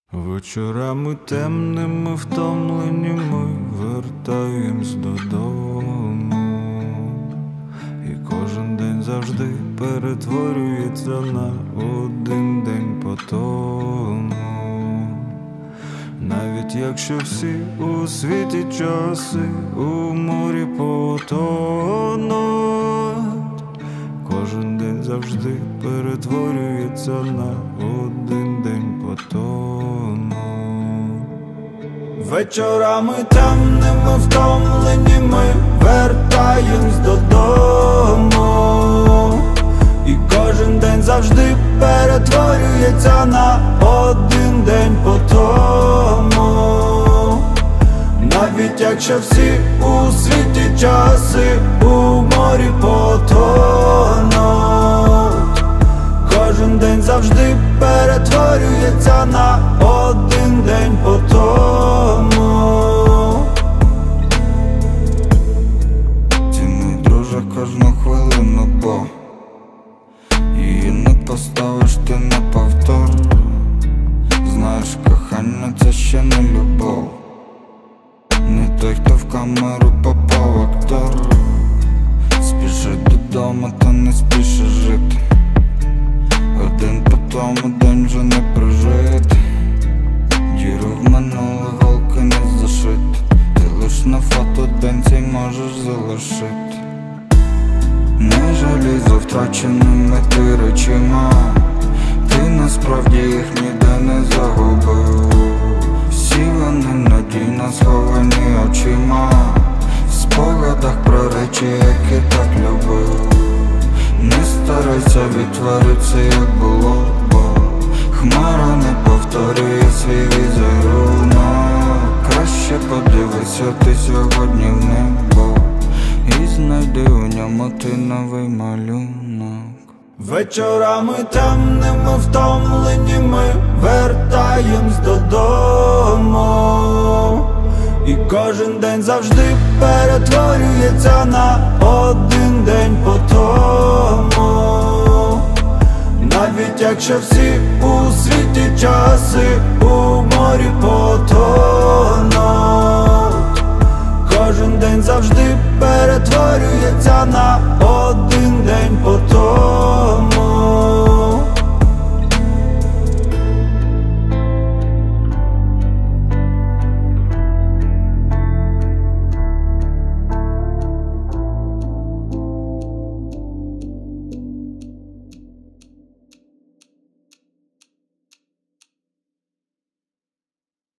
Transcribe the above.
Вечорами темними втомлені ми вертаємось додому, і кожен день завжди перетворюється на один день по тому. Навіть якщо всі у світі часи у морі потонуть, кожен день завжди перетворюється на один день по тому. Вечорами темними втомлені ми вертаємось додому, і кожен день завжди перетворюється на один день по тому. Навіть якщо всі у світі часи у морі потонуть, кожен день завжди перетворюється на один день по тому. Ціни, друже, кожну хвилину, бо її не поставиш ти на повтор. Знаєш, кохання це ще не любов, не той, хто в камеру попав актор. Спішить додому, та не спішить жити. Один по тому день вже не прожити. Діру в минуле голки не зашити. Ти лиш на фото день цей можеш залишити. Не жалій за втраченими ти речима, ти насправді їх ніде не загубив. Всі вони надійно сховані очима, в спогадах про речі, які так любив. Не старайся відтворити, як було, бо хмара не повторює свій візерунок. Краще подивися ти сьогодні в небо і знайди у ньому ти новий малюнок. Вечорами темними втомлені ми вертаємось додому, і кожен день завжди перетворюється на один день по тому. Навіть якщо всі у світі часи у морі потонуть, кожен день завжди перетворюється на один день по тому.